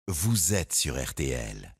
vous êtes sur RTL.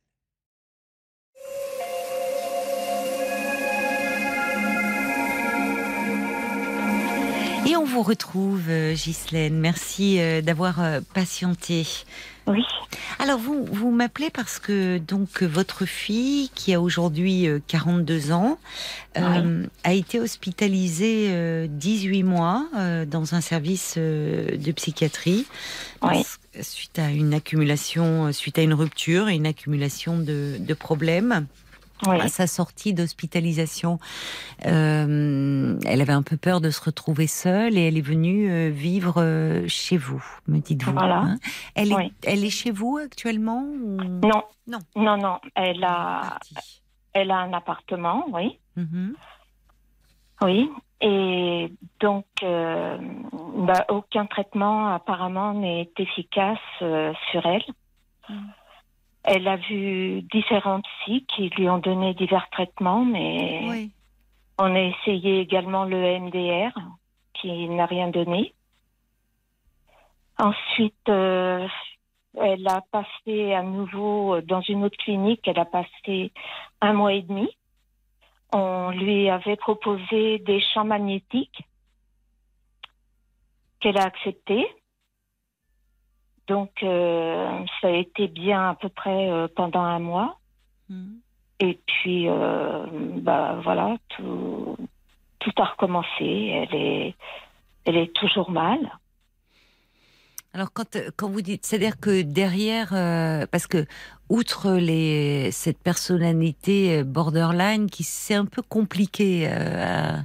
Et on vous retrouve, Ghislaine. Merci d'avoir patienté. Oui. Alors, vous m'appelez parce que donc votre fille, qui a aujourd'hui 42 ans, a été hospitalisée 18 mois dans un service de psychiatrie suite à une accumulation, suite à une rupture et une accumulation de problèmes. Oui. À sa sortie d'hospitalisation, elle avait un peu peur de se retrouver seule et elle est venue vivre chez vous, me dites-vous. Voilà. Hein. Elle est chez vous actuellement ou... Non. Elle a un appartement, oui. Mm-hmm. Oui. Et donc, aucun traitement apparemment n'est efficace sur elle. Elle a vu différents psys qui lui ont donné divers traitements, mais on a essayé également le MDR, qui n'a rien donné. Ensuite, elle a passé à nouveau dans une autre clinique, elle a passé 1 mois et demi. On lui avait proposé des champs magnétiques qu'elle a acceptés. Donc, ça a été bien à peu près pendant 1 mois. Et puis, voilà, tout a recommencé. Elle est toujours mal. Alors, quand vous dites, c'est-à-dire que derrière, parce que outre cette personnalité borderline qui c'est un peu compliqué à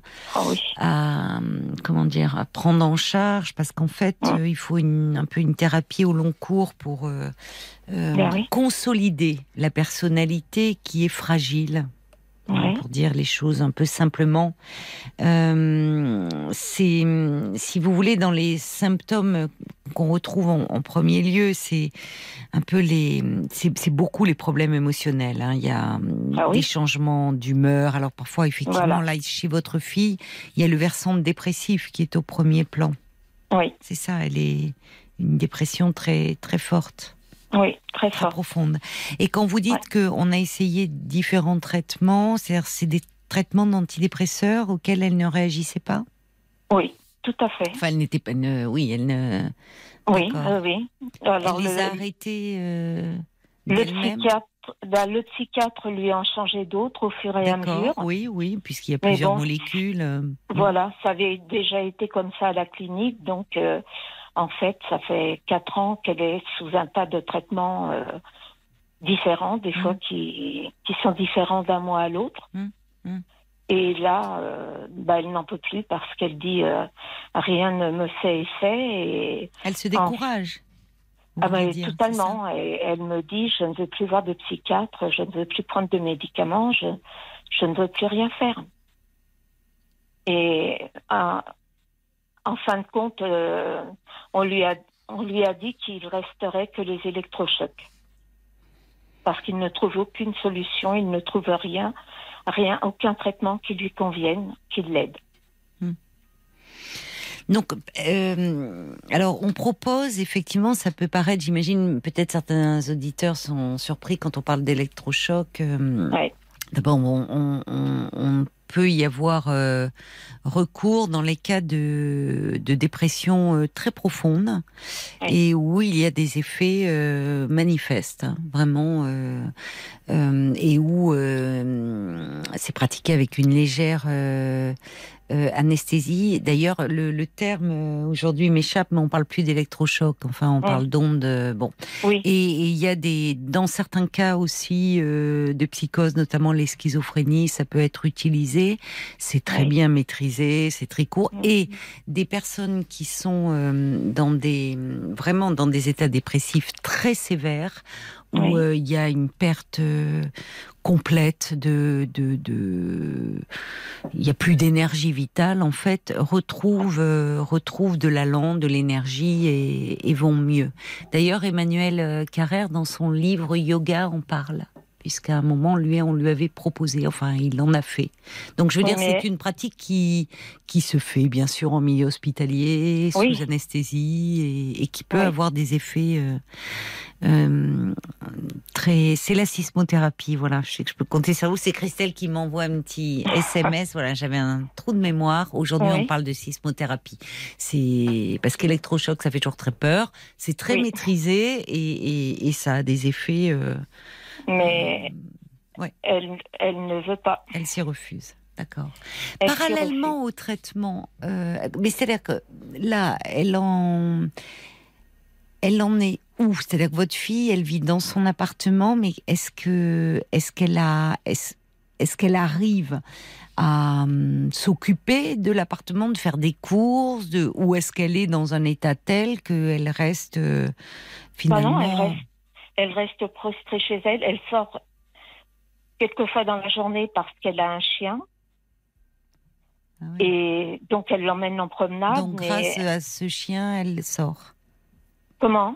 prendre en charge, parce qu'en fait, il faut un peu une thérapie au long cours pour consolider la personnalité qui est fragile. Pour dire les choses un peu simplement, c'est, si vous voulez, dans les symptômes qu'on retrouve en premier lieu, c'est un peu c'est beaucoup les problèmes émotionnels. Hein. Il y a des changements d'humeur. Alors parfois, effectivement, là, chez votre fille, il y a le versant dépressif qui est au premier plan. Oui. C'est ça, elle est une dépression très, très forte. Oui, très profonde. Et quand vous dites qu'on a essayé différents traitements, c'est des traitements d'antidépresseurs auxquels elle ne réagissait pas ? Oui, tout à fait. Enfin, elle n'était pas... elle ne... Oui. Alors, elle les a arrêtés le psychiatre lui en changeait d'autres au fur et à mesure. Oui, puisqu'il y a plusieurs molécules. Voilà, ça avait déjà été comme ça à la clinique, donc... En fait, ça fait 4 ans qu'elle est sous un tas de traitements différents, des fois qui sont différents d'un mois à l'autre. Et là, elle n'en peut plus parce qu'elle dit rien ne me fait effet. Et elle se décourage. Totalement. Et elle me dit, je ne veux plus voir de psychiatre, je ne veux plus prendre de médicaments, je ne veux plus rien faire. Et... en fin de compte, on lui a dit qu'il resterait que les électrochocs. Parce qu'il ne trouve aucune solution, il ne trouve rien, aucun traitement qui lui convienne, qui l'aide. Donc, alors on propose, effectivement, ça peut paraître, j'imagine, peut-être certains auditeurs sont surpris quand on parle d'électrochocs. D'abord, on peut y avoir recours dans les cas de dépression très profonde et où il y a des effets manifestes, hein, vraiment, et où c'est pratiqué avec une légère anesthésie. D'ailleurs, le terme aujourd'hui m'échappe, mais on parle plus d'électrochoc. Enfin, on parle d'ondes. Et il y a dans certains cas aussi de psychose, notamment les schizophrénies, ça peut être utilisé. C'est très bien maîtrisé, c'est très court. Et des personnes qui sont vraiment dans des états dépressifs très sévères, où il y a une perte complète il y a plus d'énergie vitale, en fait, retrouvent de l'allant, de l'énergie et vont mieux. D'ailleurs, Emmanuel Carrère, dans son livre Yoga, en parle, puisqu'à un moment, on lui avait proposé, enfin, il en a fait. Donc, je veux dire, c'est une pratique qui se fait, bien sûr, en milieu hospitalier, sous anesthésie, et qui peut avoir des effets c'est la sismothérapie. Voilà, je sais que je peux compter sur vous. C'est Christelle qui m'envoie un petit SMS. Voilà, j'avais un trou de mémoire. Aujourd'hui, on parle de sismothérapie. C'est parce qu'électrochoc, ça fait toujours très peur. C'est très maîtrisé et ça a des effets. Mais elle ne veut pas. Elle s'y refuse. D'accord. Parallèlement au traitement, mais c'est-à-dire que là, elle en est où? C'est-à-dire que votre fille, elle vit dans son appartement, mais est-ce qu'elle arrive à s'occuper de l'appartement, de faire des courses, ou est-ce qu'elle est dans un état tel qu'elle reste finalement... Non, elle reste prostrée chez elle. Elle sort quelquefois dans la journée parce qu'elle a un chien. Ah oui. Et donc elle l'emmène en promenade. Donc grâce à ce chien, elle sort. Comment ?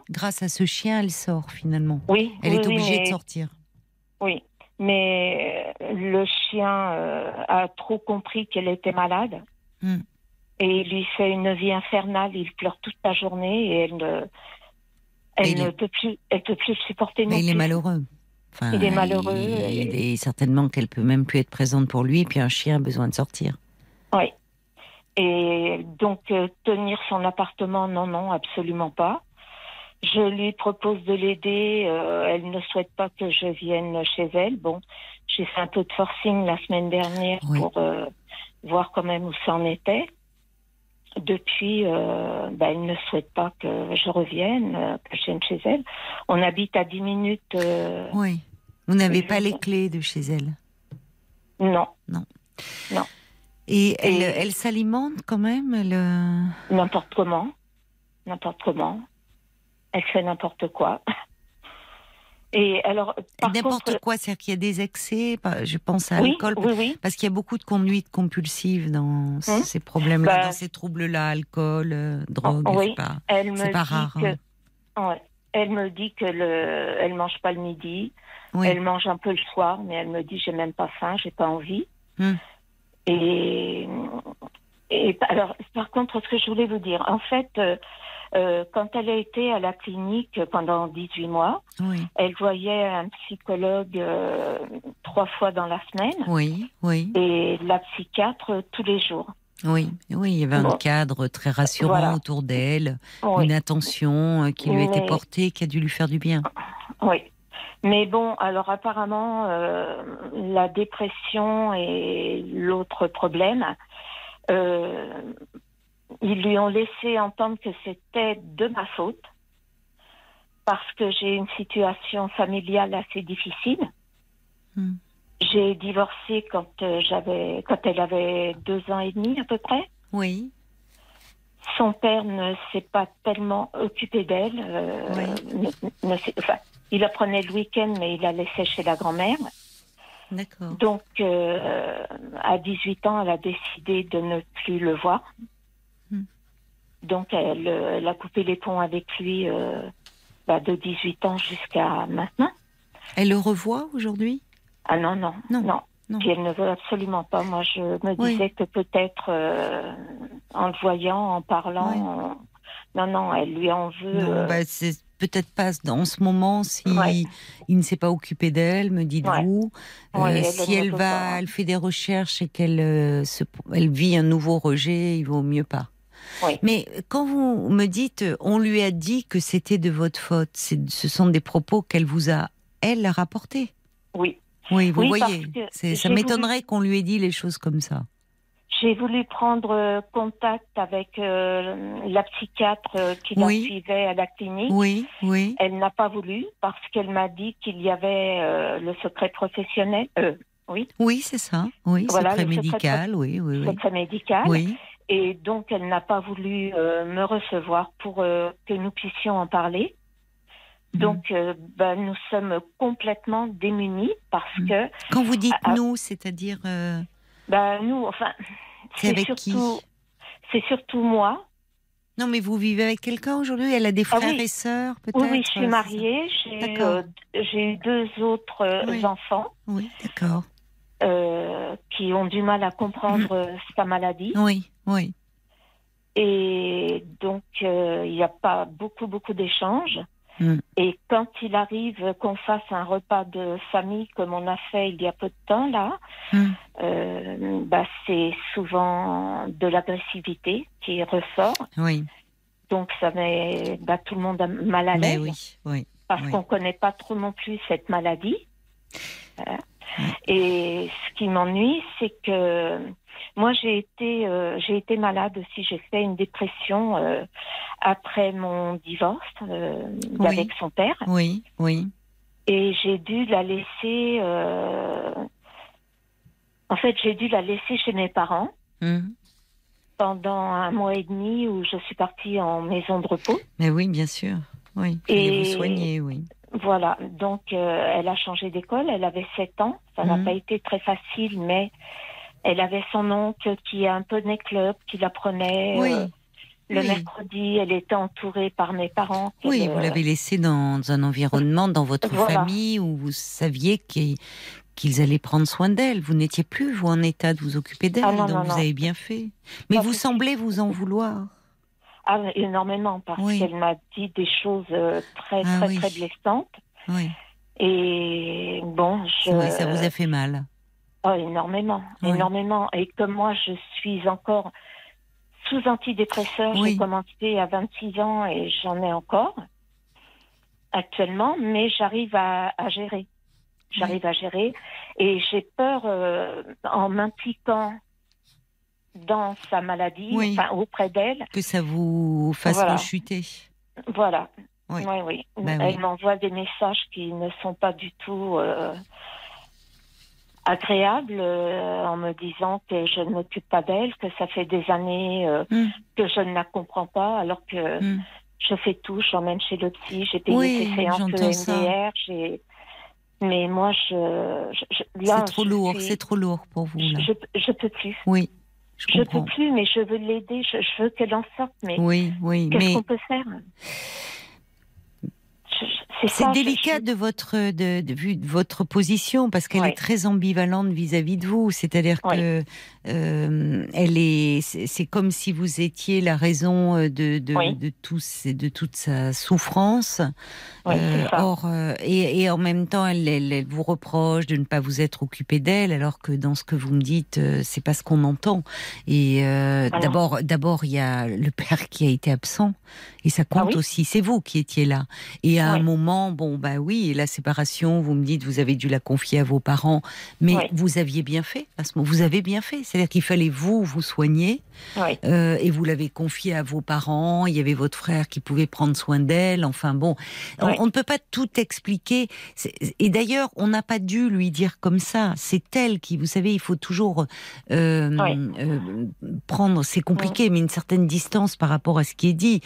Grâce à ce chien, elle sort finalement. Oui. Elle est obligée de sortir. Oui, mais le chien a trop compris qu'elle était malade. Et il lui fait une vie infernale. Il pleure toute la journée et elle ne peut plus le supporter non plus. Il est malheureux. Enfin, il est malheureux. Il est certainement qu'elle peut même plus être présente pour lui. Et puis un chien a besoin de sortir. Oui. Et donc tenir son appartement, non, absolument pas. Je lui propose de l'aider. Elle ne souhaite pas que je vienne chez elle. Bon, j'ai fait un peu de forcing la semaine dernière pour voir quand même où ça en était. Depuis, elle ne souhaite pas que je revienne, que je vienne chez elle. On habite à 10 minutes. Oui. Vous n'avez pas les clés de chez elle? Non. Et elle s'alimente quand même? N'importe comment. Elle fait n'importe quoi. Et alors, quoi, c'est-à-dire qu'il y a des excès, je pense à l'alcool, parce qu'il y a beaucoup de conduite compulsive dans ces problèmes-là, dans ces troubles-là, alcool, drogue, c'est pas rare. Elle me dit elle mange pas le midi, elle mange un peu le soir, mais elle me dit j'ai même pas faim, j'ai pas envie. Et alors, par contre, ce que je voulais vous dire, en fait, quand elle a été à la clinique pendant 18 mois, elle voyait un psychologue 3 fois dans la semaine. Et la psychiatre tous les jours. Oui, il y avait un cadre très rassurant autour d'elle, une attention qui lui a été portée, qui a dû lui faire du bien. Oui. Mais bon, alors apparemment, la dépression et l'autre problème, ils lui ont laissé entendre que c'était de ma faute parce que j'ai une situation familiale assez difficile. J'ai divorcé quand elle avait 2 ans et demi à peu près. Oui. Son père ne s'est pas tellement occupé d'elle. Il la prenait le week-end, mais il la laissait chez la grand-mère. D'accord. Donc, à 18 ans, elle a décidé de ne plus le voir. Donc, elle a coupé les ponts avec lui de 18 ans jusqu'à maintenant. Elle le revoit aujourd'hui ? Ah non. Puis elle ne veut absolument pas. Moi, je me disais que peut-être en le voyant, en parlant, non, elle lui en veut. Non, c'est peut-être pas en ce moment si il ne s'est pas occupé d'elle, me dites-vous. Si elle fait des recherches et qu'elle vit un nouveau rejet, il vaut mieux pas. Mais quand vous me dites, on lui a dit que c'était de votre faute, ce sont des propos qu'elle vous a, elle, rapportés. Oui. Oui, vous voyez, ça m'étonnerait qu'on lui ait dit les choses comme ça. J'ai voulu prendre contact avec la psychiatre qui la suivait à la clinique. Oui. Elle n'a pas voulu parce qu'elle m'a dit qu'il y avait le secret professionnel. Oui, c'est ça. Oui, secret médical. Secret médical. Oui. Et donc, elle n'a pas voulu me recevoir pour que nous puissions en parler. Donc, nous sommes complètement démunis parce que... Quand vous dites nous, c'est-à-dire... nous, enfin... C'est avec qui ? C'est surtout moi. Non, mais vous vivez avec quelqu'un aujourd'hui ? Elle a des frères et sœurs, peut-être ? Oui, je suis mariée. J'ai eu 2 autres enfants. Oui, d'accord. Qui ont du mal à comprendre sa maladie. Oui. Et donc, il n'y a pas beaucoup d'échanges. Et quand il arrive qu'on fasse un repas de famille comme on a fait il y a peu de temps là, c'est souvent de l'agressivité qui ressort. Oui. Donc ça met tout le monde mal à l'aise. Parce qu'on connaît pas trop non plus cette maladie. Et ce qui m'ennuie, c'est que moi j'ai été malade aussi. J'ai fait une dépression après mon divorce avec son père. Oui. Et j'ai dû la laisser. En fait, j'ai dû la laisser chez mes parents pendant 1 mois et demi où je suis partie en maison de repos. Mais oui, bien sûr. Oui. Et vous soigner, oui. Voilà, donc elle a changé d'école, elle avait 7 ans, ça n'a pas été très facile, mais elle avait son oncle qui a un poney club, qui la prenait le mercredi, elle était entourée par mes parents. Oui, vous l'avez laissée dans un environnement, dans votre famille, où vous saviez qu'ils allaient prendre soin d'elle. Vous n'étiez plus, vous, en état de vous occuper d'elle, donc vous avez bien fait. Mais vous semblez vous en vouloir. Ah, énormément, parce qu'elle m'a dit des choses très blessantes. Oui. Et bon, ça vous a fait mal. Oh, énormément. Et comme moi, je suis encore sous antidépresseur. J'ai commencé à 26 ans et j'en ai encore actuellement, mais j'arrive à gérer. À gérer. Et j'ai peur, en m'impliquant dans sa maladie, auprès d'elle, que ça vous fasse rechuter. Voilà. Oui. Elle m'envoie des messages qui ne sont pas du tout agréables, en me disant que je ne m'occupe pas d'elle, que ça fait des années que je ne la comprends pas, alors que je fais tout, j'emmène chez le psy, j'ai payé ses séances EMDR, mais moi, là, c'est trop lourd pour vous, là. Je peux plus. Oui. Je peux plus, mais je veux l'aider. Je veux qu'elle en sorte. Mais qu'est-ce qu'on peut faire? C'est délicat de votre position, parce qu'elle est très ambivalente vis-à-vis de vous. C'est-à-dire que c'est comme si vous étiez la raison de toute sa souffrance. Et en même temps, elle vous reproche de ne pas vous être occupé d'elle, alors que dans ce que vous me dites, c'est pas ce qu'on entend. Et d'abord, il y a le père qui a été absent, et ça compte aussi. C'est vous qui étiez là. Et à un moment, la séparation, vous me dites, vous avez dû la confier à vos parents, mais vous aviez bien fait. À ce moment, vous avez bien fait. C'est-à-dire qu'il fallait vous soigner, et vous l'avez confié à vos parents. Il y avait votre frère qui pouvait prendre soin d'elle. Enfin bon, on ne peut pas tout expliquer. Et d'ailleurs, on n'a pas dû lui dire comme ça. C'est elle qui, vous savez, il faut toujours prendre, c'est compliqué, mais une certaine distance par rapport à ce qui est dit.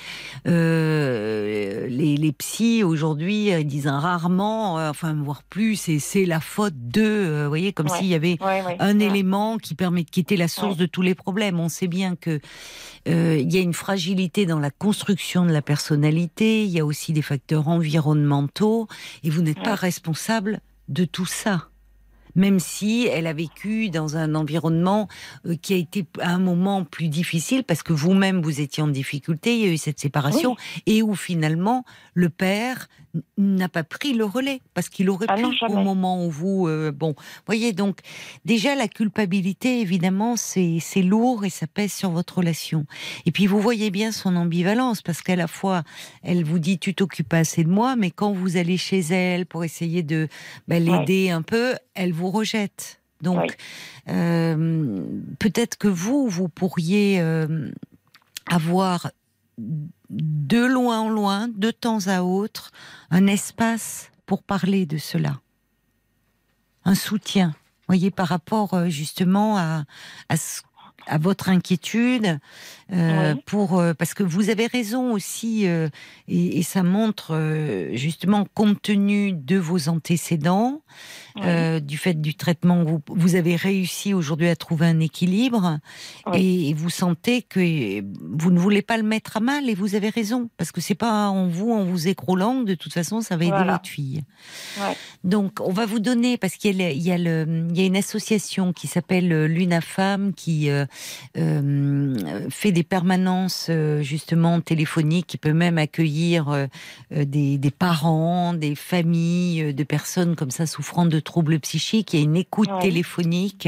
Les psys aujourd'hui, ils disent rarement, voire plus, c'est la faute de, vous voyez, comme s'il y avait un élément qui était la source de tous les problèmes. On sait bien que il y a une fragilité dans la construction de la personnalité, il y a aussi des facteurs environnementaux, et vous n'êtes pas responsable de tout ça. Même si elle a vécu dans un environnement qui a été à un moment plus difficile, parce que vous-même vous étiez en difficulté, il y a eu cette séparation, et où finalement le père n'a pas pris le relais, parce qu'il aurait pu au moment où vous... voyez, donc déjà la culpabilité, évidemment, c'est lourd et ça pèse sur votre relation. Et puis vous voyez bien son ambivalence, parce qu'à la fois elle vous dit tu t'occupes pas assez de moi, mais quand vous allez chez elle pour essayer de l'aider un peu, elle vous rejette. Donc peut-être que vous pourriez avoir de loin en loin, de temps à autre, un espace pour parler de cela. Un soutien, voyez, par rapport justement à votre inquiétude, parce que vous avez raison aussi, et ça montre justement, compte tenu de vos antécédents, du fait du traitement, vous avez réussi aujourd'hui à trouver un équilibre, et vous sentez que vous ne voulez pas le mettre à mal, et vous avez raison, parce que c'est pas en vous écroulant, de toute façon ça va aider votre fille. Donc on va vous donner, parce qu'il y a une association qui s'appelle l'UNAFAM, qui fait des permanences justement téléphoniques, qui peut même accueillir des parents, des familles de personnes comme ça souffrant de troubles psychiques. Il y a une écoute téléphonique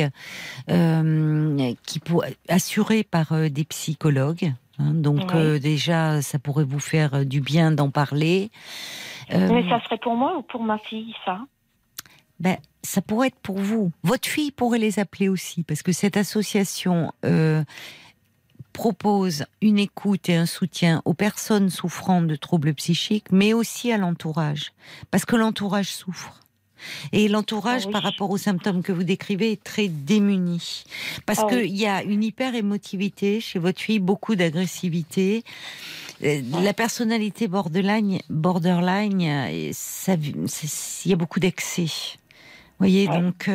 assurée par des psychologues. Donc déjà, ça pourrait vous faire du bien d'en parler. Mais ça serait pour moi ou pour ma fille, ça? Ça pourrait être pour vous. Votre fille pourrait les appeler aussi, parce que cette association propose une écoute et un soutien aux personnes souffrant de troubles psychiques, mais aussi à l'entourage, parce que l'entourage souffre. Et l'entourage, par rapport aux symptômes que vous décrivez, est très démuni. Parce qu'il y a une hyper-émotivité chez votre fille, beaucoup d'agressivité. La personnalité borderline, il y a beaucoup d'excès. Vous voyez, donc...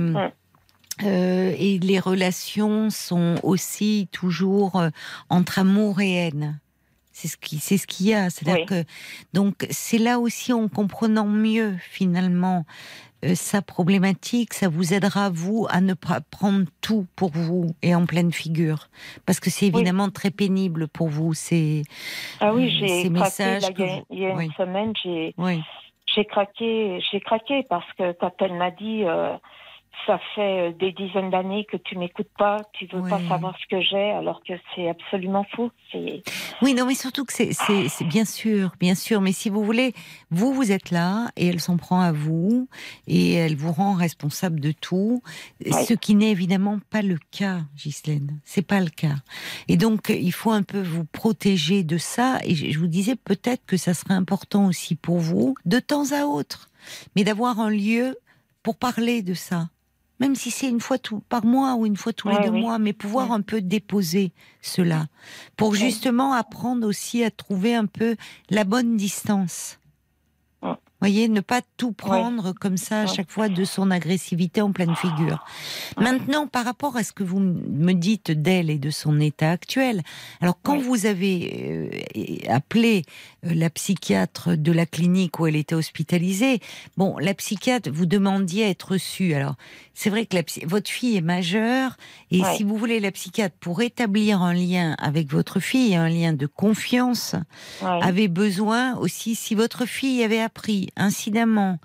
et les relations sont aussi toujours entre amour et haine. C'est ce qu'il y a. C'est-à-dire que, donc, c'est là aussi, en comprenant mieux, finalement, sa problématique, ça vous aidera, vous, à ne pas prendre tout pour vous et en pleine figure. Parce que c'est évidemment très pénible pour vous, ces j'ai messages. craqué, il y a une semaine, j'ai craqué parce que quand elle m'a dit... ça fait des dizaines d'années que tu m'écoutes pas, tu veux pas savoir ce que j'ai, alors que c'est absolument faux. Oui, non, mais surtout que c'est bien sûr, mais si vous voulez, vous êtes là et elle s'en prend à vous et elle vous rend responsable de tout, ce qui n'est évidemment pas le cas, Ghislaine. C'est pas le cas. Et donc, il faut un peu vous protéger de ça. Et je vous disais peut-être que ça serait important aussi pour vous, de temps à autre, mais d'avoir un lieu pour parler de ça. Même si c'est une fois par mois ou une fois tous les 2 mois, mais pouvoir un peu déposer cela, pour justement apprendre aussi à trouver un peu la bonne distance. Voyez, ne pas tout prendre comme ça à chaque fois de son agressivité en pleine figure. Maintenant, par rapport à ce que vous me dites d'elle et de son état actuel, alors quand vous avez appelé la psychiatre de la clinique où elle était hospitalisée, bon, la psychiatre vous demandiez à être reçue. Alors, c'est vrai que votre fille est majeure et si vous voulez, la psychiatre, pour établir un lien avec votre fille, un lien de confiance, avait besoin aussi, si votre fille avait appris incidemment,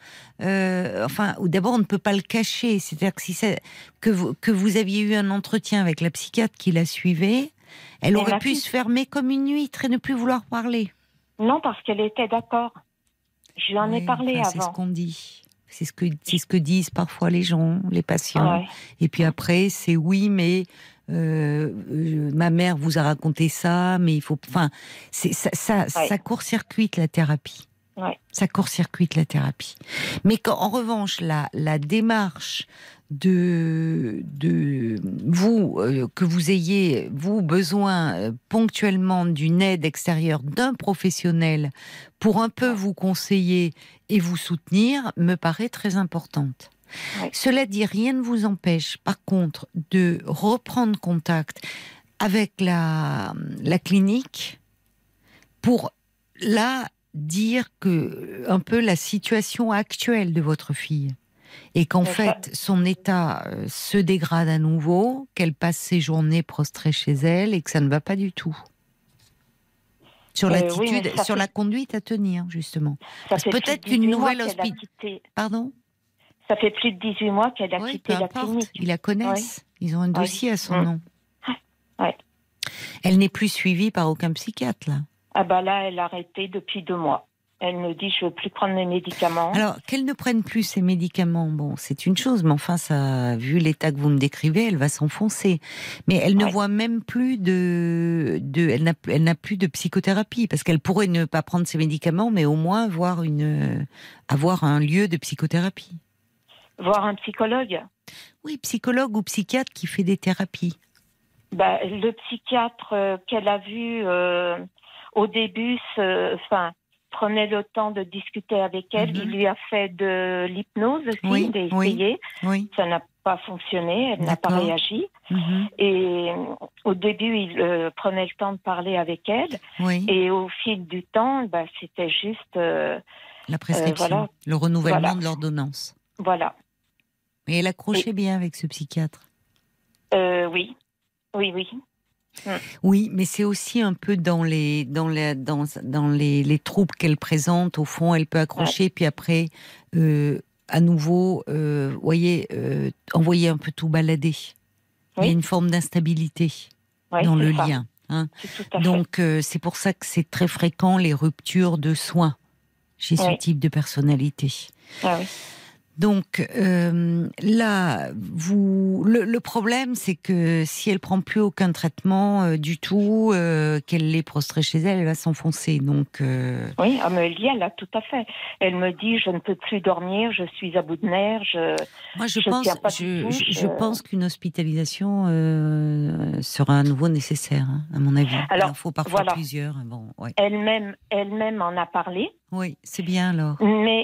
ou d'abord on ne peut pas le cacher, c'est-à-dire que que vous aviez eu un entretien avec la psychiatre qui la suivait, elle aurait pu se fermer comme une huître et ne plus vouloir parler. Non, parce qu'elle était d'accord. Je lui en ai parlé avant. C'est ce qu'on dit. C'est ce que disent parfois les gens, les patients. Et puis après, c'est oui, mais ma mère vous a raconté ça, mais il faut... Enfin, ça court-circuite la thérapie. Ça court-circuite la thérapie. Mais en revanche, la démarche de vous, que vous ayez, vous, besoin ponctuellement d'une aide extérieure d'un professionnel pour un peu vous conseiller et vous soutenir, me paraît très importante. Cela dit, rien ne vous empêche, par contre, de reprendre contact avec la clinique pour, là, dire que un peu la situation actuelle de votre fille et qu'en fait son état se dégrade à nouveau, qu'elle passe ses journées prostrée chez elle et que ça ne va pas du tout. Sur l'attitude, sur la conduite à tenir, justement. Peut-être qu'une nouvelle hospitalisation. Pardon ? Ça fait plus de 18 mois qu'elle a quitté la clinique. Ils la connaissent. Ils ont un dossier à son nom. Elle n'est plus suivie par aucun psychiatre, là. Ah bah là, elle a arrêté depuis 2 mois. Elle me dit, je veux plus prendre mes médicaments. Alors, qu'elle ne prenne plus ses médicaments, bon, c'est une chose, mais enfin, ça, vu l'état que vous me décrivez, elle va s'enfoncer. Mais elle ne voit même plus elle n'a plus de psychothérapie, parce qu'elle pourrait ne pas prendre ses médicaments, mais au moins avoir un lieu de psychothérapie. Voir un psychologue ? Oui, psychologue ou psychiatre qui fait des thérapies. Bah, le psychiatre qu'elle a vu au début, prenait le temps de discuter avec elle. Il lui a fait de l'hypnose aussi, d'essayer. Ça n'a pas fonctionné, elle n'a pas réagi. Et au début, il prenait le temps de parler avec elle. Et au fil du temps, c'était juste... la prescription, le renouvellement de l'ordonnance. Voilà. Et elle accrochait bien avec ce psychiatre. Oui. Oui, oui. Oui, mais c'est aussi un peu dans les troubles qu'elle présente. Au fond, elle peut accrocher, puis après, à nouveau, voyez, envoyer un peu tout balader. Il y a une forme d'instabilité dans le lien. Hein. Donc, c'est pour ça que c'est très fréquent les ruptures de soins chez ce type de personnalité. Ah oui. Donc là, le problème, c'est que si elle prend plus aucun traitement du tout, qu'elle est prostrée chez elle, elle va s'enfoncer. Donc oui, Amélie, elle a tout à fait. Elle me dit, je ne peux plus dormir, je suis à bout de nerfs. Moi, je pense qu'une hospitalisation sera à nouveau nécessaire, hein, à mon avis. Alors, il en faut parfois plusieurs. Bon, ouais. Elle-même en a parlé. Oui, c'est bien alors. Mais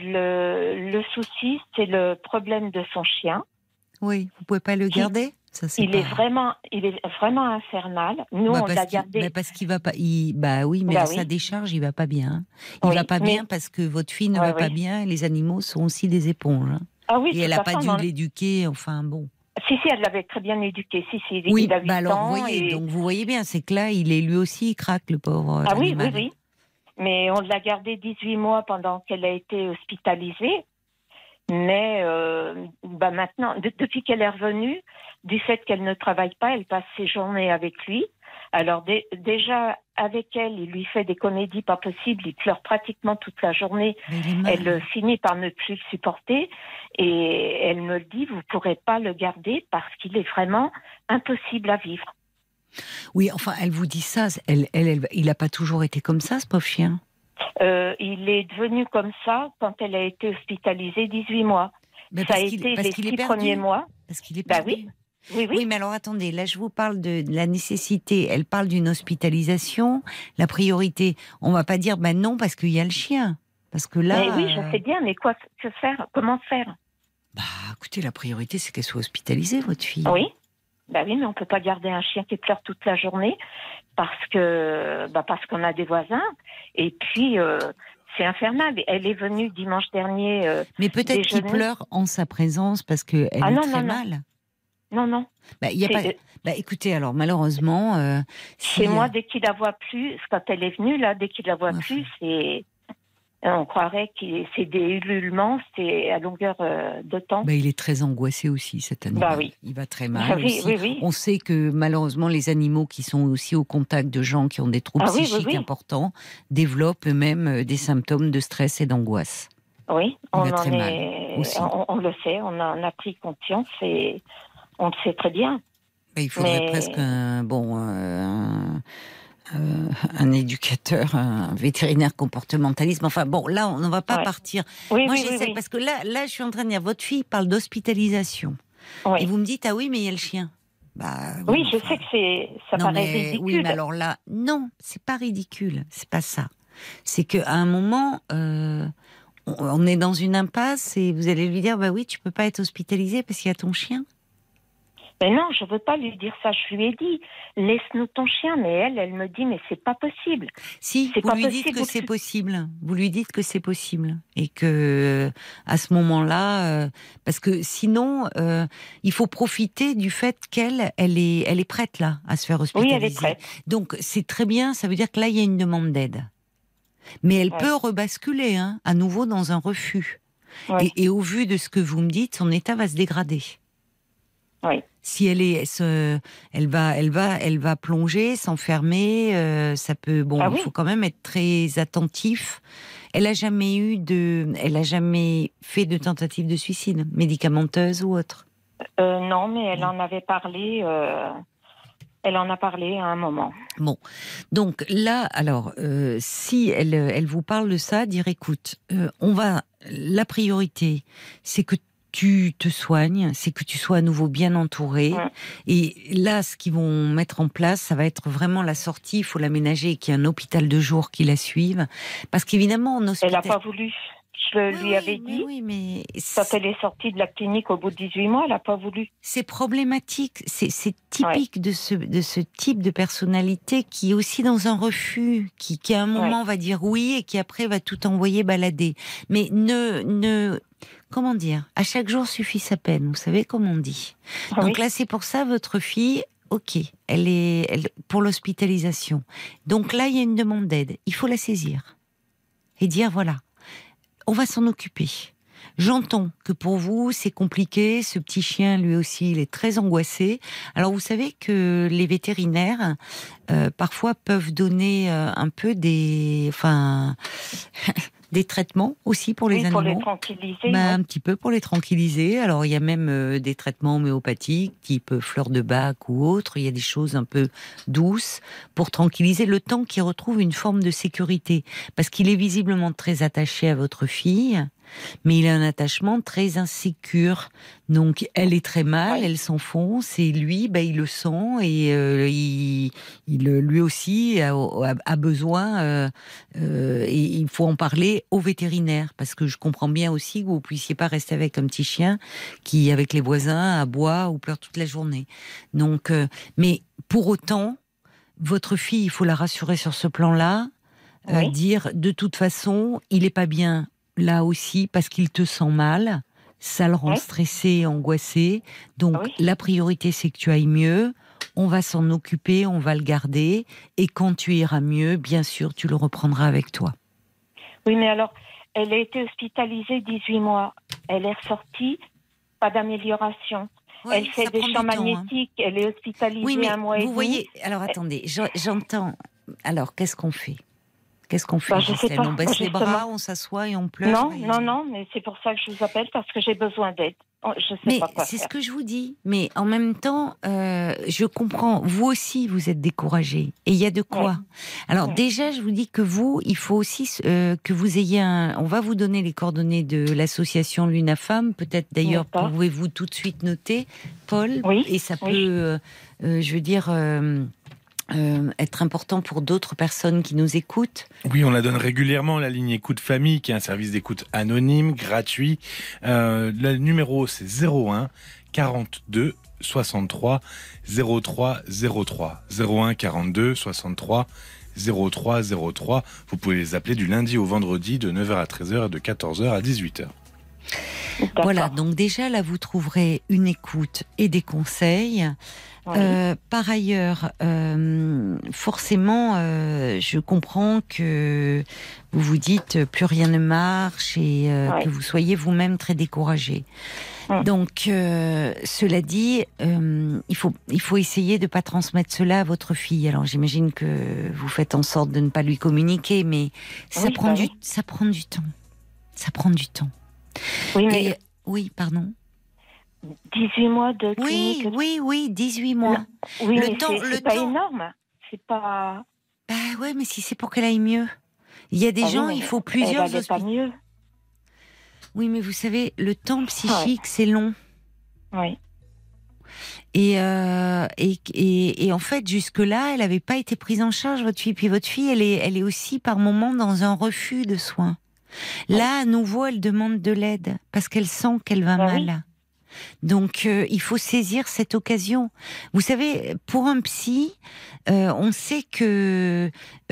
le souci, c'est le problème de son chien. Oui, vous pouvez pas le garder. Ça, il est vraiment infernal. Nous, on l'a gardé. Parce qu'il va pas. Mais à sa décharge, il va pas bien. Il va pas bien parce que votre fille ne va pas bien. Et les animaux sont aussi des éponges. Hein. Ah oui, et elle n'a pas dû l'éduquer. Enfin bon. Si, elle l'avait très bien éduqué. Si, oui, il a 8 alors ans. Vous voyez, donc vous voyez bien, c'est que là, il est lui aussi, il craque, le pauvre. Ah animal. Oui. Mais on l'a gardé 18 mois pendant qu'elle a été hospitalisée. Mais maintenant, depuis qu'elle est revenue, du fait qu'elle ne travaille pas, elle passe ses journées avec lui. Alors déjà, avec elle, il lui fait des comédies pas possibles. Il pleure pratiquement toute la journée. Elle finit par ne plus le supporter. Et elle me le dit, vous ne pourrez pas le garder parce qu'il est vraiment impossible à vivre. Oui, enfin, elle vous dit ça. Il n'a pas toujours été comme ça, ce pauvre chien. Il est devenu comme ça quand elle a été hospitalisée 18 mois. Ça a été les 6 premiers mois. Parce qu'il est perdu. Oui, mais alors attendez, là je vous parle de la nécessité. Elle parle d'une hospitalisation. La priorité, on va pas dire non parce qu'il y a le chien. Parce que là. Mais oui, je sais bien, mais que faire? Comment faire? Écoutez, la priorité c'est qu'elle soit hospitalisée, votre fille. Oui. Oui, mais on peut pas garder un chien qui pleure toute la journée parce qu'on a des voisins. Et puis, c'est infernal. Elle est venue dimanche dernier. Mais peut-être qu'il pleure en sa présence parce qu'elle est très mal. Non. Y a pas... écoutez, alors malheureusement... c'est moi, dès qu'il la voit plus, quand elle est venue, là, dès qu'il la voit plus, on croirait que c'est des ululements, c'est à longueur de temps. Il est très angoissé aussi, cet animal. Oui. Il va très mal aussi. Oui. On sait que malheureusement, les animaux qui sont aussi au contact de gens qui ont des troubles psychiques importants développent eux-mêmes des symptômes de stress et d'angoisse. Oui, on le sait, on en a pris conscience et on le sait très bien. Il faudrait presque un éducateur, un vétérinaire comportementaliste. Enfin bon, là, on ne va pas partir. Moi, j'essaie, parce que là, je suis en train de dire, votre fille parle d'hospitalisation. Et vous me dites, ah oui, mais il y a le chien. Je sais que ça paraît ridicule. Oui, mais alors là, non, c'est pas ridicule. C'est pas ça. C'est qu'à un moment, on est dans une impasse et vous allez lui dire, oui, tu peux pas être hospitalisé parce qu'il y a ton chien. Mais non, je veux pas lui dire ça. Je lui ai dit, laisse-nous ton chien. Mais elle me dit, mais c'est pas possible. Si, vous lui dites que c'est possible. Vous lui dites que c'est possible. Et que, à ce moment-là, parce que sinon, il faut profiter du fait qu'elle est prête, là, à se faire hospitaliser. Oui, elle est prête. Donc, c'est très bien. Ça veut dire que là, il y a une demande d'aide. Mais elle peut rebasculer, à nouveau dans un refus. Et au vu de ce que vous me dites, son état va se dégrader. Oui. Si elle va plonger, s'enfermer, ça peut. Il faut quand même être très attentif. Elle a jamais fait de tentative de suicide, médicamenteuse ou autre. Non, mais elle en avait parlé. Elle en a parlé à un moment. Bon, donc là, alors, si elle vous parle de ça, dire écoute, la priorité, c'est que tu te soignes, c'est que tu sois à nouveau bien entouré. Et là, ce qu'ils vont mettre en place, ça va être vraiment la sortie. Il faut l'aménager, qu'il y ait un hôpital de jour qui la suive. Parce qu'évidemment, en hôpital... Elle n'a pas voulu. Je lui avais dit. Mais quand elle est sortie de la clinique au bout de 18 mois, elle n'a pas voulu. C'est problématique. C'est typique de ce type de personnalité qui est aussi dans un refus, qui à un moment va dire oui et qui après va tout envoyer balader. Mais comment dire, à chaque jour suffit sa peine, vous savez comme on dit. Donc là, c'est pour ça, votre fille, ok, pour l'hospitalisation. Donc là, il y a une demande d'aide. Il faut la saisir et dire voilà, on va s'en occuper. J'entends que pour vous, c'est compliqué. Ce petit chien, lui aussi, il est très angoissé. Alors, vous savez que les vétérinaires, parfois, peuvent donner un peu des traitements aussi pour les animaux. Pour les tranquilliser. Un petit peu pour les tranquilliser. Alors, il y a même des traitements homéopathiques, type fleur de bac ou autre. Il y a des choses un peu douces pour tranquilliser le temps qu'il retrouve une forme de sécurité. Parce qu'il est visiblement très attaché à votre fille, mais il a un attachement très insécure. Donc, elle est très mal, elle s'enfonce, et lui, il le sent, et lui aussi a besoin, et il faut en parler au vétérinaire, parce que je comprends bien aussi que vous puissiez pas rester avec un petit chien qui, avec les voisins, aboie ou pleure toute la journée. Donc, mais pour autant, votre fille, il faut la rassurer sur ce plan-là, dire, de toute façon, il est pas bien là aussi, parce qu'il te sent mal, ça le rend stressé, angoissé. Donc, la priorité, c'est que tu ailles mieux. On va s'en occuper, on va le garder. Et quand tu iras mieux, bien sûr, tu le reprendras avec toi. Oui, mais alors, elle a été hospitalisée 18 mois. Elle est ressortie, pas d'amélioration. Oui, elle fait des champs magnétiques, elle est hospitalisée un mois et demi. Vous voyez, alors attendez, j'entends. Alors, qu'est-ce qu'on fait ? Qu'est-ce qu'on fait, je sais pas. On baisse les bras, on s'assoit et on pleure. Non, mais c'est pour ça que je vous appelle, parce que j'ai besoin d'aide. Je sais pas quoi faire. C'est ce que je vous dis. Mais en même temps, je comprends. Vous aussi, vous êtes découragé. Et il y a de quoi. Alors déjà, je vous dis que il faut aussi que vous ayez on va vous donner les coordonnées de l'association Luna Femme. Peut-être d'ailleurs, pouvez-vous tout de suite noter, Paul. Et ça peut, je veux dire... être important pour d'autres personnes qui nous écoutent. Oui, on la donne régulièrement, la ligne Écoute Famille, qui est un service d'écoute anonyme, gratuit. Le numéro, c'est 01 42 63 03 03. 01 42 63 03 03. Vous pouvez les appeler du lundi au vendredi, de 9h à 13h et de 14h à 18h. Voilà, donc déjà là, vous trouverez une écoute et des conseils. Par ailleurs, forcément, je comprends que vous vous dites plus rien ne marche et que vous soyez vous-même très découragé. Donc, cela dit, il faut essayer de ne pas transmettre cela à votre fille. Alors, j'imagine que vous faites en sorte de ne pas lui communiquer, mais ça prend du temps. Ça prend du temps. Oui, mais... Oui, pardon. 18 mois de clinique. Oui, 18 mois. Oui, mais c'est pas énorme. C'est pas... ouais, mais si c'est pour qu'elle aille mieux. Il y a des gens, il faut plusieurs... Elle n'allait pas mieux. Oui, mais vous savez, le temps psychique, c'est long. Oui. Et en fait, jusque-là, elle n'avait pas été prise en charge, votre fille. Puis votre fille, elle est aussi par moments dans un refus de soins. Là, à nouveau, elle demande de l'aide parce qu'elle sent qu'elle va mal. Donc, il faut saisir cette occasion. Vous savez, pour un psy, on sait que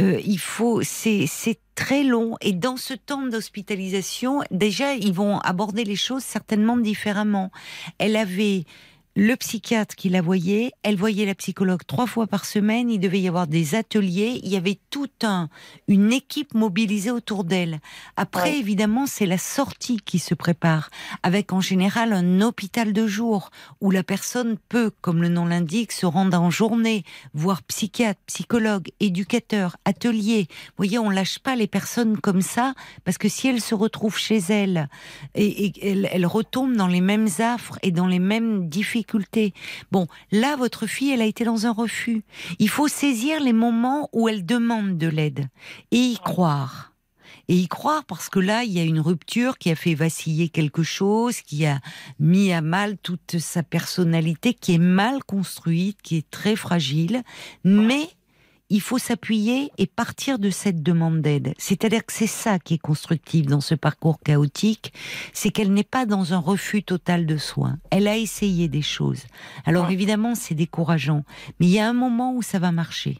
c'est très long. Et dans ce temps d'hospitalisation, déjà, ils vont aborder les choses certainement différemment. Elle avait le psychiatre qui la voyait, elle voyait la psychologue 3 fois par semaine, il devait y avoir des ateliers, il y avait toute une équipe mobilisée autour d'elle. Après, évidemment, c'est la sortie qui se prépare, avec en général un hôpital de jour, où la personne peut, comme le nom l'indique, se rendre en journée, voir psychiatre, psychologue, éducateur, atelier. Vous voyez, on lâche pas les personnes comme ça, parce que si elles se retrouvent chez elles, et elles retombent dans les mêmes affres et dans les mêmes difficultés. Bon, là, votre fille, elle a été dans un refus. Il faut saisir les moments où elle demande de l'aide et y croire. Et y croire parce que là, il y a une rupture qui a fait vaciller quelque chose, qui a mis à mal toute sa personnalité, qui est mal construite, qui est très fragile. Mais il faut s'appuyer et partir de cette demande d'aide. C'est-à-dire que c'est ça qui est constructif dans ce parcours chaotique, c'est qu'elle n'est pas dans un refus total de soins. Elle a essayé des choses. Alors évidemment, c'est décourageant, mais il y a un moment où ça va marcher.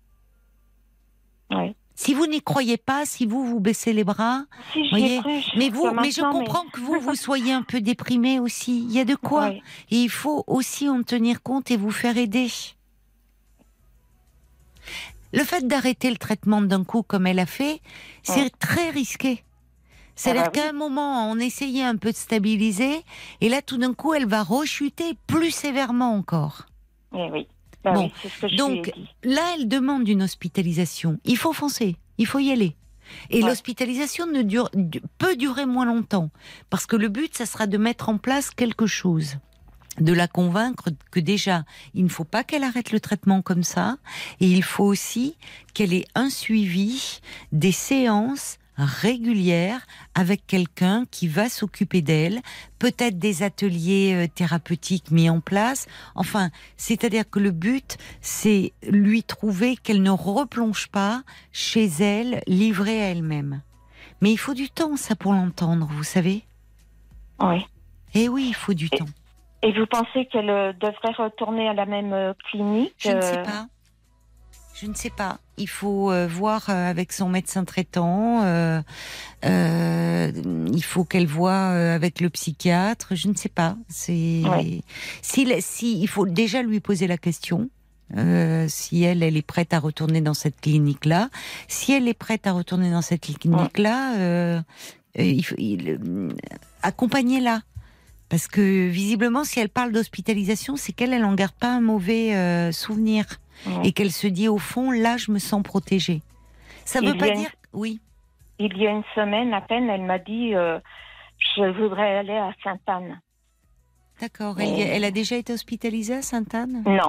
Si vous n'y croyez pas, si vous baissez les bras, voyez, mais je comprends que vous soyez un peu déprimé aussi. Il y a de quoi. Et il faut aussi en tenir compte et vous faire aider. Le fait d'arrêter le traitement d'un coup comme elle a fait, c'est très risqué. C'est-à-dire qu'à un moment, on essayait un peu de stabiliser, et là, tout d'un coup, elle va rechuter plus sévèrement encore. Oui. Bon, c'est ce que je donc lui ai dit. là, elle demande une hospitalisation. Il faut foncer, il faut y aller. Et l'hospitalisation peut durer moins longtemps, parce que le but, ça sera de mettre en place quelque chose, de la convaincre que déjà, il ne faut pas qu'elle arrête le traitement comme ça, et il faut aussi qu'elle ait un suivi, des séances régulière avec quelqu'un qui va s'occuper d'elle, peut-être des ateliers thérapeutiques mis en place. Enfin, c'est-à-dire que le but, c'est lui trouver qu'elle ne replonge pas chez elle, livrée à elle-même. Mais il faut du temps, ça, pour l'entendre, vous savez ? Oui. Eh oui, il faut du temps. Et vous pensez qu'elle devrait retourner à la même clinique ? Je ne sais pas. Je ne sais pas. Il faut voir avec son médecin traitant. Il faut qu'elle voie avec le psychiatre. Je ne sais pas. Il faut déjà lui poser la question. Si elle est prête à retourner dans cette clinique-là. Si elle est prête à retourner dans cette clinique-là, accompagnez-la. Parce que visiblement, si elle parle d'hospitalisation, c'est qu'elle en garde pas un mauvais souvenir. Et qu'elle se dit au fond, là je me sens protégée. Ça ne veut pas dire... Oui. Il y a une semaine à peine, elle m'a dit je voudrais aller à Sainte-Anne. D'accord. Elle a déjà été hospitalisée à Sainte-Anne ? Non.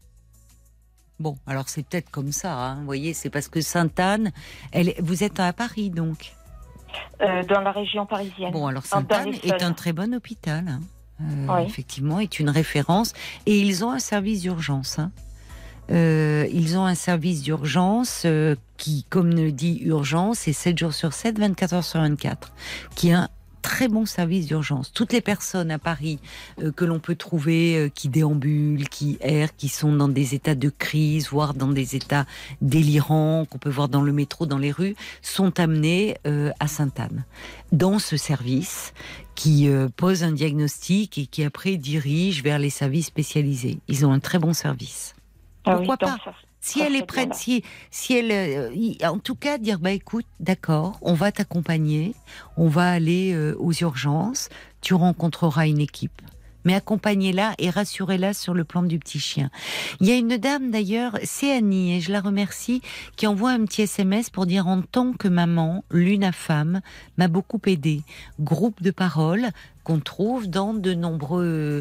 Bon, alors c'est peut-être comme ça, hein. Vous voyez, c'est parce que Sainte-Anne, vous êtes à Paris donc ? Dans la région parisienne. Bon, alors Sainte-Anne est un très bon hôpital, hein. Effectivement, est une référence. Et ils ont un service d'urgence, hein. Ils ont un service d'urgence qui, comme le dit Urgence, est 7 jours sur 7, 24 heures sur 24, qui est un très bon service d'urgence. Toutes les personnes à Paris que l'on peut trouver, qui déambulent, qui errent, qui sont dans des états de crise, voire dans des états délirants, qu'on peut voir dans le métro, dans les rues, sont amenées à Sainte-Anne, dans ce service qui pose un diagnostic et qui après dirige vers les services spécialisés. Ils ont un très bon service. Pourquoi pas ? Si elle est prête, si elle, en tout cas, dire écoute, d'accord, on va t'accompagner, on va aller aux urgences, tu rencontreras une équipe. Mais accompagnez-la et rassurez-la sur le plan du petit chien. Il y a une dame d'ailleurs, c'est Annie, et je la remercie, qui envoie un petit SMS pour dire en tant que maman, Luna Femme m'a beaucoup aidée. Groupe de parole qu'on trouve dans de nombreuses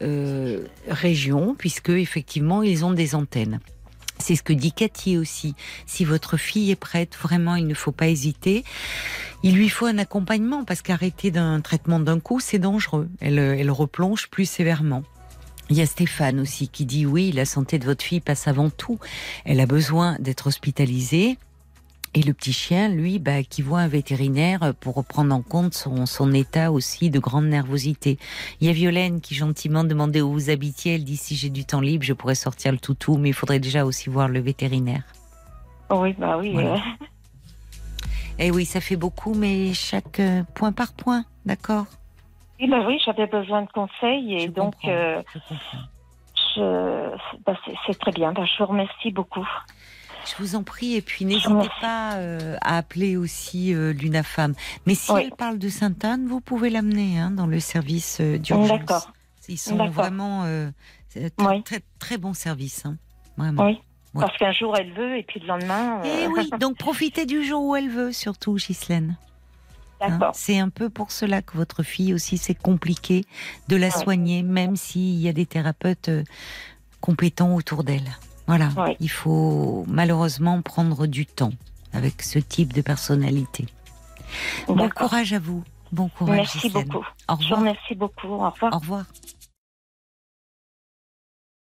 régions, puisque effectivement ils ont des antennes. C'est ce que dit Cathy aussi. Si votre fille est prête, vraiment, il ne faut pas hésiter. Il lui faut un accompagnement, parce qu'arrêter d'un traitement d'un coup, c'est dangereux. Elle replonge plus sévèrement. Il y a Stéphane aussi qui dit oui, la santé de votre fille passe avant tout. Elle a besoin d'être hospitalisée. Et le petit chien, lui, qui voit un vétérinaire pour prendre en compte son état aussi de grande nervosité. Il y a Violaine qui gentiment demandait où vous habitiez. Elle dit si j'ai du temps libre, je pourrais sortir le toutou, mais il faudrait déjà aussi voir le vétérinaire. Oui, oui. Voilà. Et oui, ça fait beaucoup, mais chaque point par point, d'accord ? Oui, j'avais besoin de conseils et donc c'est très bien. Je vous remercie beaucoup. Je vous en prie, et puis n'hésitez pas à appeler aussi Luna Femme. Mais si elle parle de Sainte-Anne, vous pouvez l'amener dans le service d'urgence. D'accord. Ils sont vraiment très, très bons services. Hein. Vraiment. Oui, parce qu'un jour elle veut et puis le lendemain... Et oui, donc profitez du jour où elle veut, surtout, Ghislaine. D'accord. C'est un peu pour cela que votre fille aussi, c'est compliqué de la soigner, même s'il y a des thérapeutes compétents autour d'elle. Voilà, il faut malheureusement prendre du temps avec ce type de personnalité. Bon courage à vous. Bon courage. Merci beaucoup. Au revoir. Je vous remercie beaucoup. Au revoir. Au revoir.